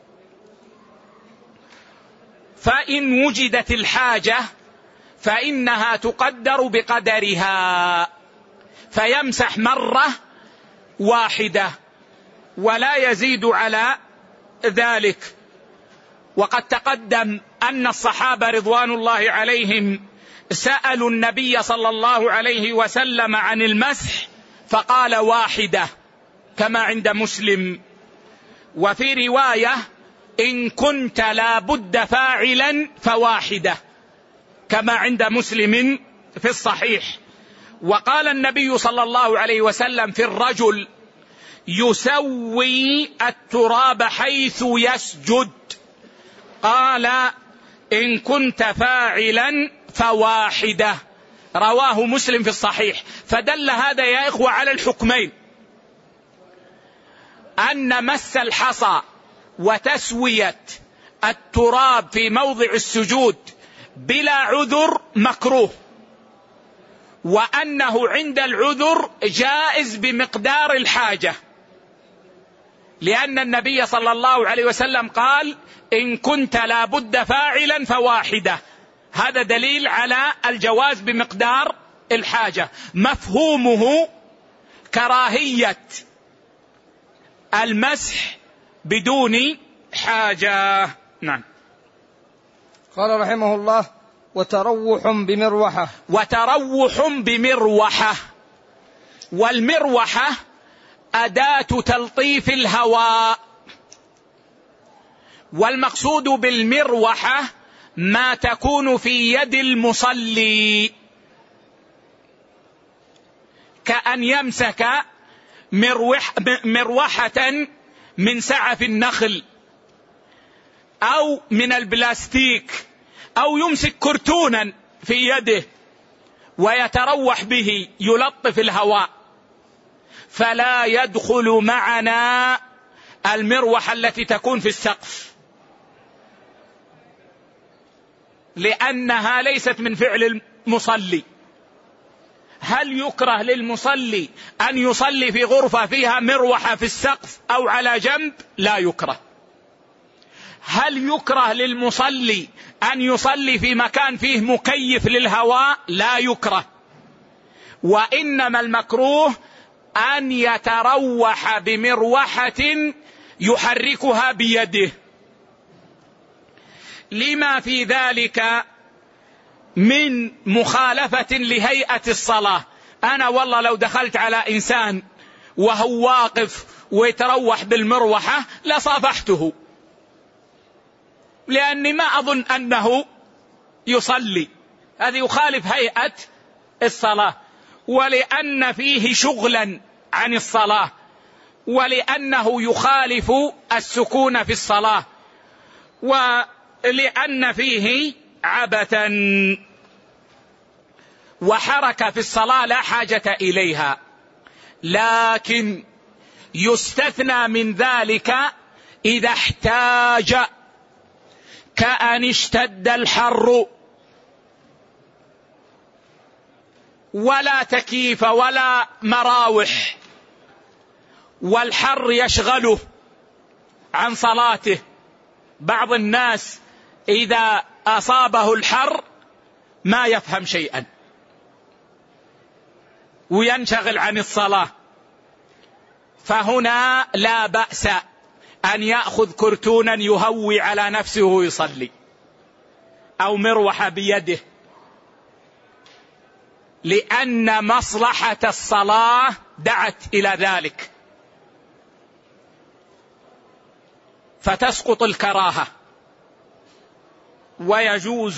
فإن وجدت الحاجة فإنها تقدر بقدرها، فيمسح مرة واحدة ولا يزيد على ذلك. وقد تقدم أن الصحابة رضوان الله عليهم سألوا النبي صلى الله عليه وسلم عن المسح فقال واحدة، كما عند مسلم. وفي رواية: إن كنت لا بد فاعلا فواحدة، كما عند مسلم في الصحيح. وقال النبي صلى الله عليه وسلم في الرجل يسوي التراب حيث يسجد، قال: إن كنت فاعلا فواحدة، رواه مسلم في الصحيح. فدل هذا يا إخوة على الحكمين، أن مس الحصى وتسوية التراب في موضع السجود بلا عذر مكروه، وأنه عند العذر جائز بمقدار الحاجة، لأن النبي صلى الله عليه وسلم قال: إن كنت لا بد فاعلا فواحدة. هذا دليل على الجواز بمقدار الحاجة. مفهومه كراهية المسح بدون حاجة. نعم. قال رحمه الله: وتروح بمروحة. وتروح بمروحة، والمروحة أداة تلطيف الهواء، والمقصود بالمروحة ما تكون في يد المصلي، كأن يمسك مروحة من سعف النخل أو من البلاستيك، أو يمسك كرتونا في يده ويتروح به يلطف الهواء. فلا يدخل معنا المروحة التي تكون في السقف، لأنها ليست من فعل المصلي. هل يكره للمصلي أن يصلي في غرفة فيها مروحة في السقف أو على جنب؟ لا يكره. هل يكره للمصلي أن يصلي في مكان فيه مكيف للهواء؟ لا يكره. وإنما المكروه أن يتروح بمروحة يحركها بيده، لما في ذلك من مخالفة لهيئة الصلاة. أنا والله لو دخلت على إنسان وهو واقف ويتروح بالمروحة لصافحته، لأني ما أظن أنه يصلي، هذه يخالف هيئة الصلاة، ولأن فيه شغلا عن الصلاة، ولأنه يخالف السكون في الصلاة، ولأن فيه عبثا. وحركة في الصلاة لا حاجة إليها، لكن يستثنى من ذلك إذا احتاج، كأن اشتد الحر ولا تكييف ولا مراوح والحر يشغله عن صلاته. بعض الناس إذا أصابه الحر ما يفهم شيئا وينشغل عن الصلاة، فهنا لا بأس أن يأخذ كرتونا يهوي على نفسه ويصلي، أو مروحة بيده، لأن مصلحة الصلاة دعت إلى ذلك، فتسقط الكراهة ويجوز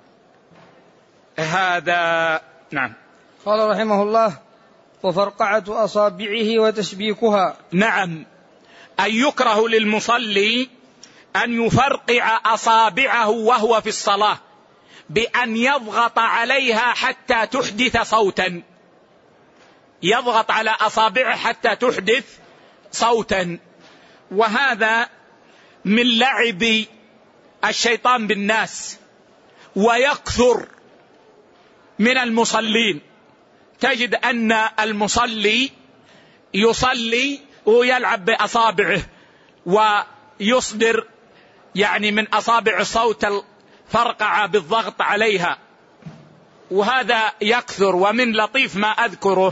هذا. نعم. قال رحمه الله: وفرقعة أصابعه وتشبيكها. نعم، أن يكره للمصلي أن يفرقع أصابعه وهو في الصلاة بأن يضغط عليها حتى تحدث صوتا، يضغط على أصابعه حتى تحدث صوتا، وهذا من لعب الشيطان بالناس، ويكثر من المصلين. تجد أن المصلي يصلي ويلعب بأصابعه ويصدر من أصابع صوت الفرقعة بالضغط عليها، وهذا يكثر. ومن لطيف ما أذكره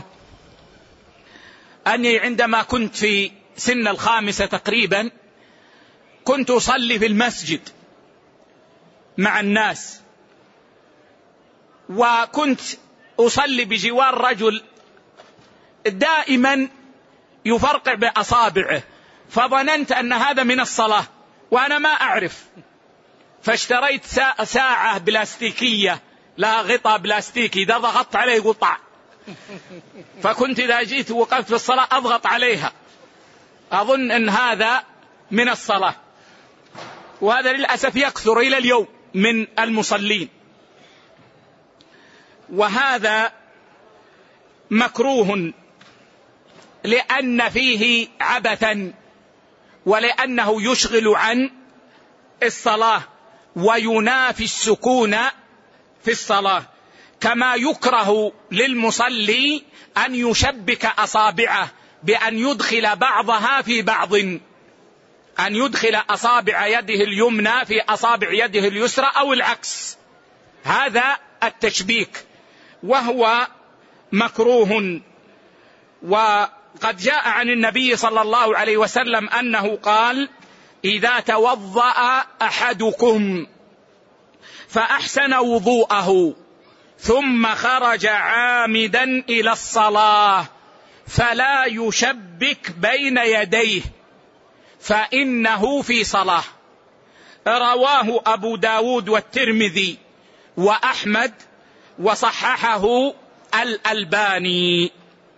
أني عندما كنت في سن 5 تقريبا كنت أصلي في المسجد مع الناس، وكنت أصلي بجوار رجل دائما يفرقع بأصابعه، فظننت أن هذا من الصلاة وأنا ما أعرف، فاشتريت ساعة بلاستيكية لها غطاء بلاستيكي، إذا ضغطت عليه قطع، فكنت إذا جيت وقفت في الصلاة أضغط عليها، أظن أن هذا من الصلاة. وهذا للأسف يكثر إلى اليوم من المصلين، وهذا مكروه لأن فيه عبثا، ولأنه يشغل عن الصلاة وينافي السكون في الصلاة. كما يكره للمصلي أن يشبك أصابعه بأن يدخل بعضها في بعض، أن يدخل أصابع يده اليمنى في أصابع يده اليسرى أو العكس، هذا التشبيك وهو مكروه. وقد جاء عن النبي صلى الله عليه وسلم أنه قال: إذا توضأ أحدكم فأحسن وضوءه ثم خرج عامدا إلى الصلاة فلا يشبك بين يديه فإنه في صلاة. رواه أبو داود والترمذي وأحمد وصححه الألباني.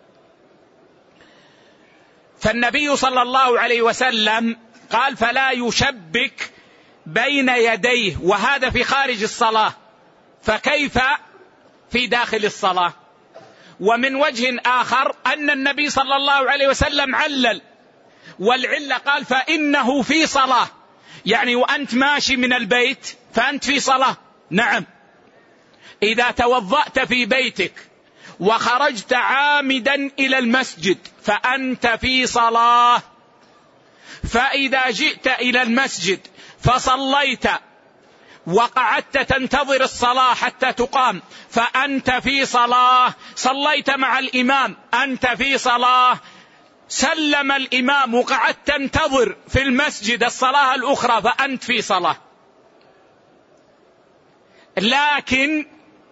فالنبي صلى الله عليه وسلم قال: فلا يشبك بين يديه، وهذا في خارج الصلاة، فكيف في داخل الصلاة؟ ومن وجه آخر أن النبي صلى الله عليه وسلم علل، والعلة قال: فإنه في صلاة، يعني وأنت ماشي من البيت فأنت في صلاة. نعم، إذا توضأت في بيتك وخرجت عامدا إلى المسجد فأنت في صلاة، فإذا جئت إلى المسجد فصليت وقعدت تنتظر الصلاة حتى تقام فأنت في صلاة، صليت مع الإمام أنت في صلاة، سلم الإمام وقعدت تنتظر في المسجد الصلاة الأخرى فأنت في صلاة. لكن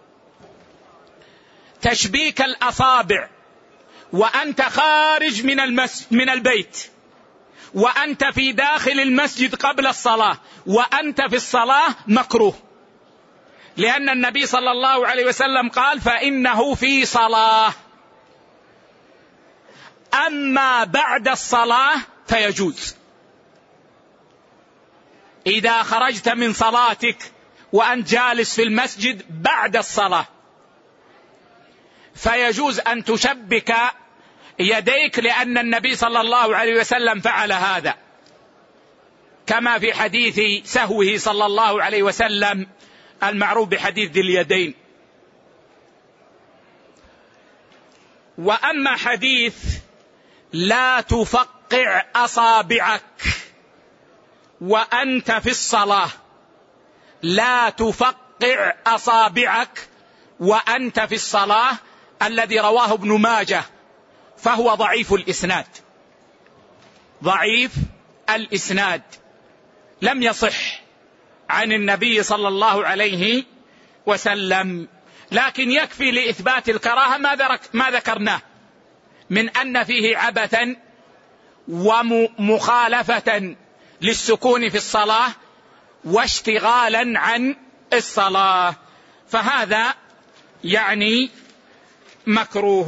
تشبيك الأصابع وأنت خارج من البيت وأنت في داخل المسجد قبل الصلاة وأنت في الصلاة مكروه، لأن النبي صلى الله عليه وسلم قال: فإنه في صلاة. أما بعد الصلاة فيجوز، إذا خرجت من صلاتك وأنت جالس في المسجد بعد الصلاة فيجوز أن تشبك يديك لأن النبي صلى الله عليه وسلم فعل هذا، كما في حديث سهوه صلى الله عليه وسلم المعروف بحديث ذي اليدين. وأما حديث لا تفقع أصابعك وأنت في الصلاة، لا تفقع أصابعك وأنت في الصلاة، الذي رواه ابن ماجه، فهو ضعيف الإسناد، ضعيف الإسناد، لم يصح عن النبي صلى الله عليه وسلم. لكن يكفي لإثبات الكراهة ما ذكرناه من أن فيه عبثا ومخالفة للسكون في الصلاة واشتغالا عن الصلاة، فهذا يعني مكروه.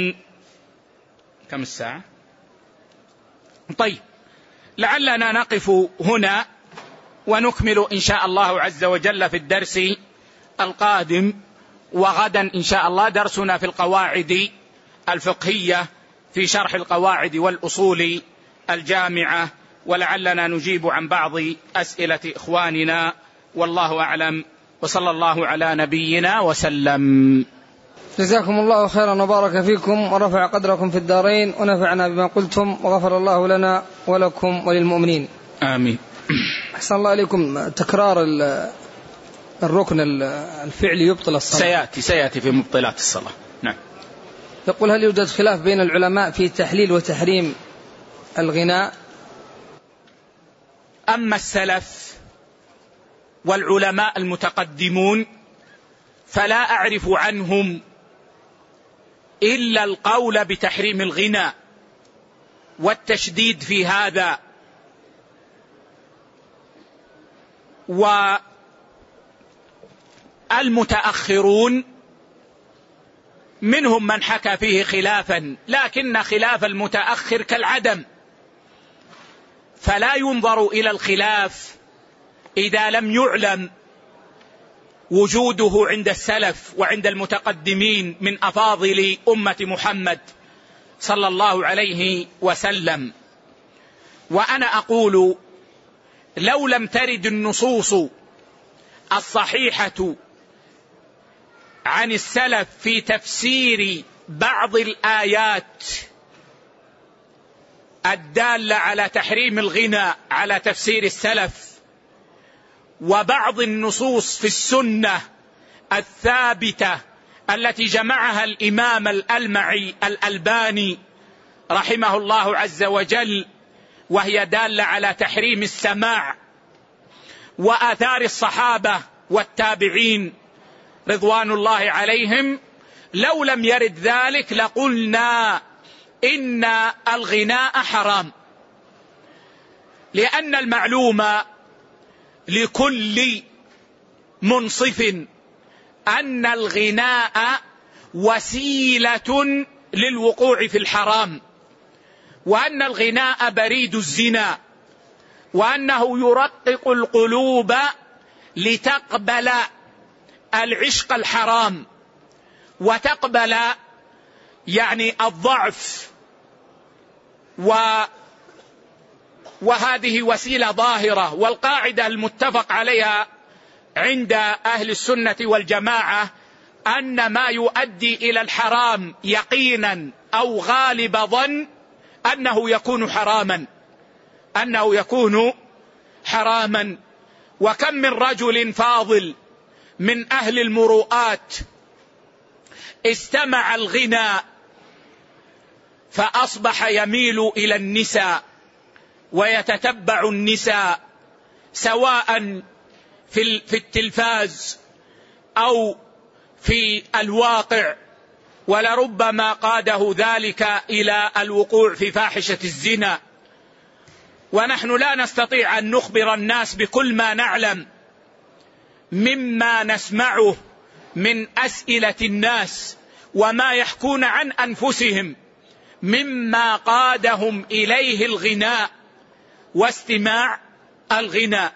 كم الساعة؟ طيب، لعلنا نقف هنا ونكمل إن شاء الله عز وجل في الدرس القادم، وغدا إن شاء الله درسنا في القواعد الفقهية في شرح القواعد والأصول الجامعة، ولعلنا نجيب عن بعض أسئلة إخواننا، والله أعلم، وصلى الله على نبينا وسلم. جزاكم الله خيرا وبارك فيكم ورفع قدركم في الدارين، ونفعنا بما قلتم، وغفر الله لنا ولكم وللمؤمنين، آمين. أحسن الله إليكم. تكرار الركن الفعلي يبطل الصلاة، سيأتي في مبطلات الصلاة. نعم. يقول: هل يوجد خلاف بين العلماء في تحليل وتحريم الغناء؟ أما السلف والعلماء المتقدمون فلا أعرف عنهم إلا القول بتحريم الغناء والتشديد في هذا، والمتأخرون منهم من حكى فيه خلافا، لكن خلاف المتأخر كالعدم، فلا ينظر إلى الخلاف إذا لم يعلم وجوده عند السلف وعند المتقدمين من أفاضل أمة محمد صلى الله عليه وسلم. وأنا أقول: لو لم ترد النصوص الصحيحة عن السلف في تفسير بعض الآيات الدالة على تحريم الغناء على تفسير السلف، وبعض النصوص في السنة الثابتة التي جمعها الإمام الألمعي الألباني رحمه الله عز وجل، وهي دالة على تحريم السماع، وآثار الصحابة والتابعين رضوان الله عليهم، لو لم يرد ذلك لقلنا إن الغناء حرام، لأن المعلوم لكل منصف أن الغناء وسيلة للوقوع في الحرام، وأن الغناء بريد الزنا، وأنه يرقق القلوب لتقبل العشق الحرام وتقبل يعني الضعف، وهذه وسيلة ظاهرة. والقاعدة المتفق عليها عند أهل السنة والجماعة أن ما يؤدي إلى الحرام يقينا أو غالب ظن أنه يكون حراما. وكم من رجل فاضل من أهل المروءات استمع الغناء فأصبح يميل إلى النساء ويتتبع النساء، سواء في التلفاز أو في الواقع، ولربما قاده ذلك إلى الوقوع في فاحشة الزنا. ونحن لا نستطيع أن نخبر الناس بكل ما نعلم مما نسمعه من أسئلة الناس وما يحكون عن أنفسهم مما قادهم إليه الغناء واستماع الغناء.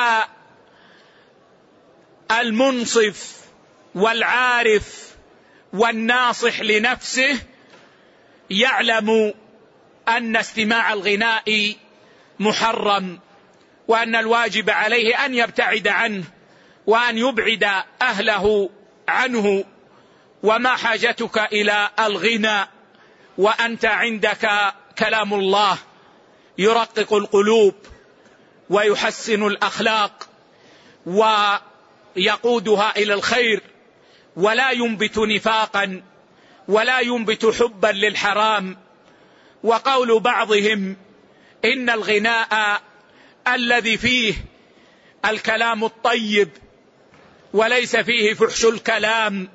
فالمنصف والعارف والناصح لنفسه يعلم أن استماع الغناء محرم، وأن الواجب عليه أن يبتعد عنه وأن يبعد أهله عنه. وما حاجتك إلى الغنى وأنت عندك كلام الله يرقق القلوب ويحسن الأخلاق ويقودها إلى الخير، ولا ينبت نفاقا ولا ينبت حبا للحرام. وقول بعضهم إن الغناء الذي فيه الكلام الطيب وليس فيه فحش الكلام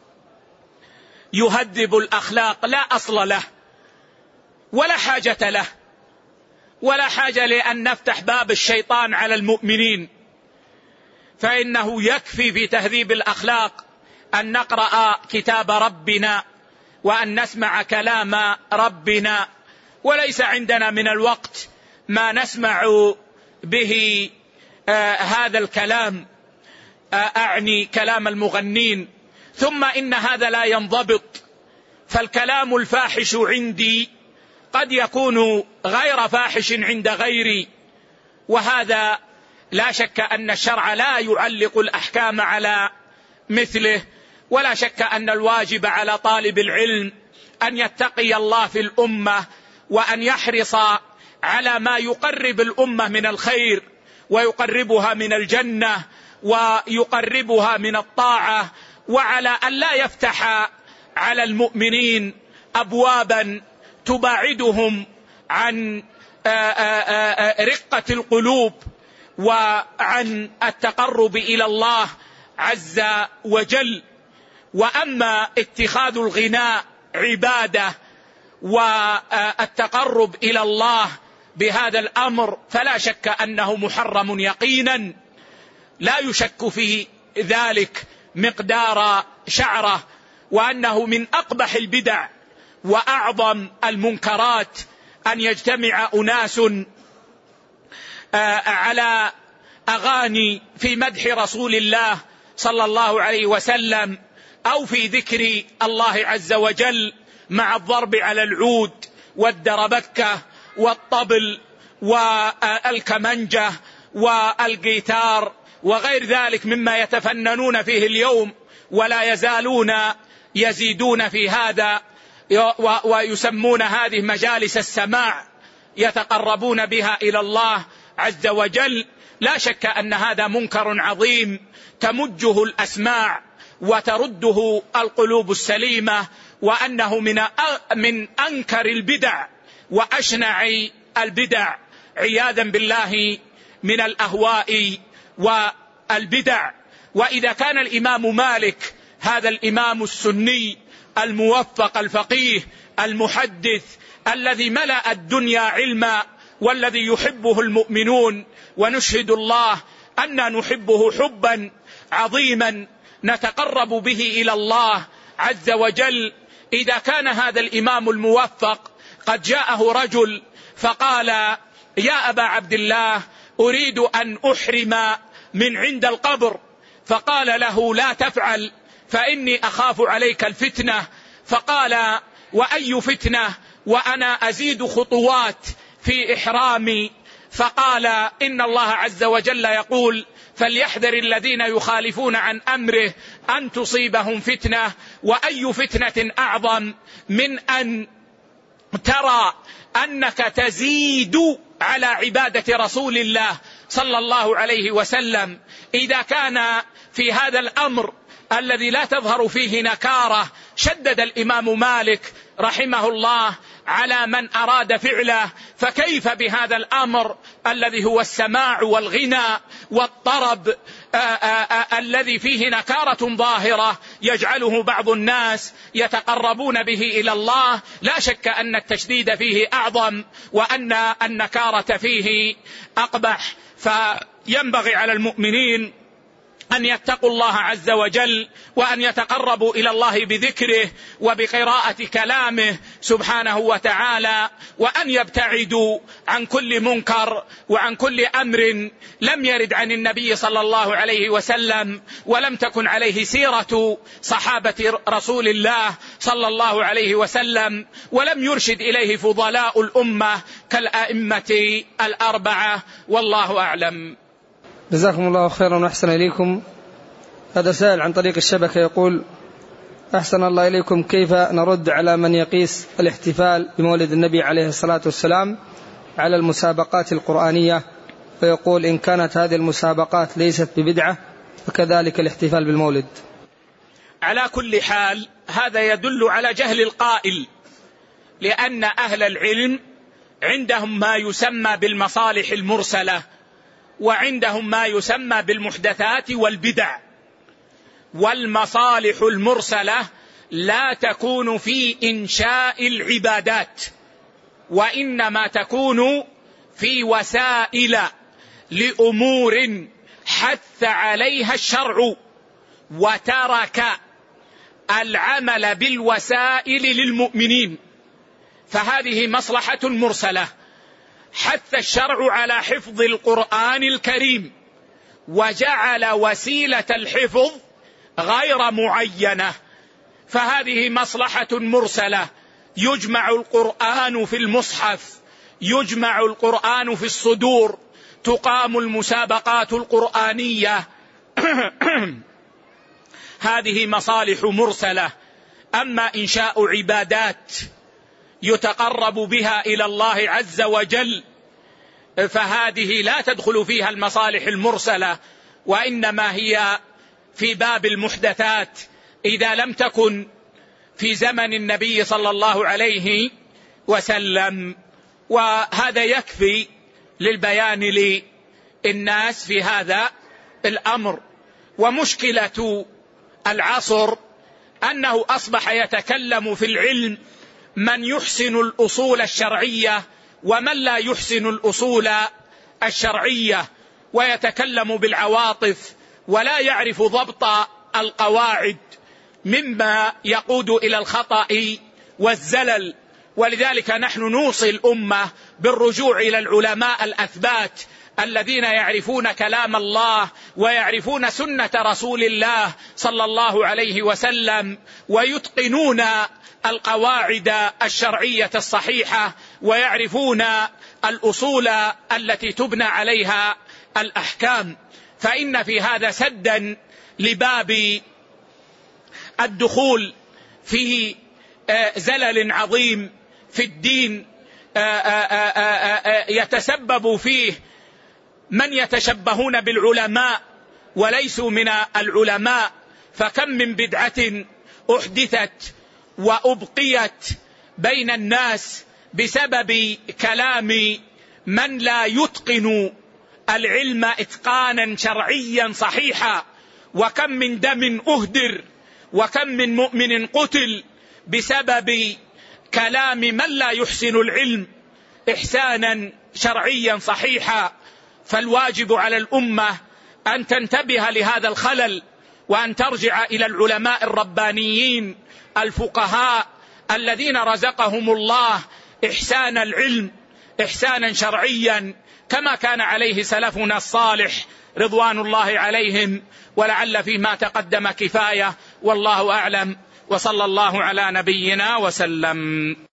يهذب الأخلاق، لا أصل له ولا حاجة له، ولا حاجة لأن نفتح باب الشيطان على المؤمنين، فإنه يكفي في تهذيب الأخلاق أن نقرأ كتاب ربنا وأن نسمع كلام ربنا، وليس عندنا من الوقت ما نسمع به هذا الكلام، أعني كلام المغنين. ثم إن هذا لا ينضبط، فالكلام الفاحش عندي قد يكون غير فاحش عند غيري، وهذا لا شك أن الشرع لا يعلق الأحكام على مثله. ولا شك أن الواجب على طالب العلم أن يتقي الله في الأمة وأن يحرص على ما يقرب الأمة من الخير ويقربها من الجنة ويقربها من الطاعة، وعلى أن لا يفتح على المؤمنين أبوابا تباعدهم عن رقة القلوب وعن التقرب إلى الله عز وجل. وأما اتخاذ الغناء عبادة والتقرب إلى الله بهذا الأمر فلا شك أنه محرم يقينا، لا يشك في ذلك مقدار شعرة، وأنه من أقبح البدع وأعظم المنكرات أن يجتمع أناس على أغاني في مدح رسول الله صلى الله عليه وسلم أو في ذكر الله عز وجل مع الضرب على العود والدربكة والطبل والكمنجة والجيتار وغير ذلك مما يتفننون فيه اليوم، ولا يزالون يزيدون في هذا، ويسمون هذه مجالس السماع يتقربون بها إلى الله عز وجل. لا شك أن هذا منكر عظيم تمجه الأسماع وترده القلوب السليمة، وأنه من أنكر البدع وأشنع البدع عياذا بالله من الأهواء والبدع. وإذا كان الإمام مالك هذا الإمام السني الموفق الفقيه المحدث الذي ملأ الدنيا علما والذي يحبه المؤمنون، ونشهد الله أن نحبه حبا عظيما نتقرب به إلى الله عز وجل، إذا كان هذا الإمام الموفق قد جاءه رجل فقال: يا أبا عبد الله، أريد أن أحرم من عند القبر، فقال له: لا تفعل فإني أخاف عليك الفتنة. فقال: وأي فتنة وأنا أزيد خطوات في إحرامي؟ فقال: إن الله عز وجل يقول: فليحذر الذين يخالفون عن أمره أن تصيبهم فتنة، وأي فتنة أعظم من أن ترى أنك تزيد على عبادة رسول الله صلى الله عليه وسلم. إذا كان في هذا الأمر الذي لا تظهر فيه نكارة شدد الإمام مالك رحمه الله على من أراد فعله، فكيف بهذا الأمر الذي هو السماع والغنى والطرب الذي فيه نكارة ظاهرة يجعله بعض الناس يتقربون به إلى الله؟ لا شك أن التشديد فيه أعظم وأن النكارة فيه أقبح. فينبغي على المؤمنين أن يتقوا الله عز وجل، وأن يتقربوا إلى الله بذكره وبقراءة كلامه سبحانه وتعالى، وأن يبتعدوا عن كل منكر وعن كل أمر لم يرد عن النبي صلى الله عليه وسلم ولم تكن عليه سيرة صحابة رسول الله صلى الله عليه وسلم، ولم يرشد إليه فضلاء الأمة كالأئمة الأربعة، والله أعلم. جزاكم الله خيرا وأحسن إليكم. هذا سائل عن طريق الشبكة يقول: أحسن الله إليكم، كيف نرد على من يقيس الاحتفال بمولد النبي عليه الصلاة والسلام على المسابقات القرآنية، ويقول إن كانت هذه المسابقات ليست ببدعة فكذلك الاحتفال بالمولد؟ على كل حال هذا يدل على جهل القائل، لأن أهل العلم عندهم ما يسمى بالمصالح المرسلة، وعندهم ما يسمى بالمحدثات والبدع. والمصالح المرسلة لا تكون في إنشاء العبادات، وإنما تكون في وسائل لأمور حث عليها الشرع، وترك العمل بالوسائل للمؤمنين، فهذه مصلحة مرسلة. حث الشرع على حفظ القرآن الكريم، وجعل وسيلة الحفظ غير معينة، فهذه مصلحة مرسلة. يجمع القرآن في المصحف، يجمع القرآن في الصدور، تقام المسابقات القرآنية هذه مصالح مرسلة. أما إنشاء عبادات يتقرب بها إلى الله عز وجل فهذه لا تدخل فيها المصالح المرسلة، وإنما هي في باب المحدثات إذا لم تكن في زمن النبي صلى الله عليه وسلم. وهذا يكفي للبيان للناس في هذا الأمر. ومشكلة العصر أنه أصبح يتكلم في العلم من يحسن الأصول الشرعية ومن لا يحسن الأصول الشرعية، ويتكلم بالعواطف ولا يعرف ضبط القواعد، مما يقود إلى الخطأ والزلل. ولذلك نحن نوصي الأمة بالرجوع إلى العلماء الأثبات الذين يعرفون كلام الله ويعرفون سنة رسول الله صلى الله عليه وسلم، ويتقنون القواعد الشرعية الصحيحة، ويعرفون الأصول التي تبنى عليها الأحكام. فإن في هذا سدا لباب الدخول في زلل عظيم في الدين يتسبب فيه من يتشبهون بالعلماء وليسوا من العلماء. فكم من بدعة أحدثت وأبقيت بين الناس بسبب كلام من لا يتقن العلم إتقانا شرعيا صحيحا. وكم من دم أهدر، وكم من مؤمن قتل بسبب كلام من لا يحسن العلم إحسانا شرعيا صحيحا. فالواجب على الأمة أن تنتبه لهذا الخلل، وأن ترجع إلى العلماء الربانيين الفقهاء الذين رزقهم الله إحسان العلم إحسانا شرعيا كما كان عليه سلفنا الصالح رضوان الله عليهم. ولعل فيما تقدم كفاية، والله أعلم، وصلى الله على نبينا وسلم.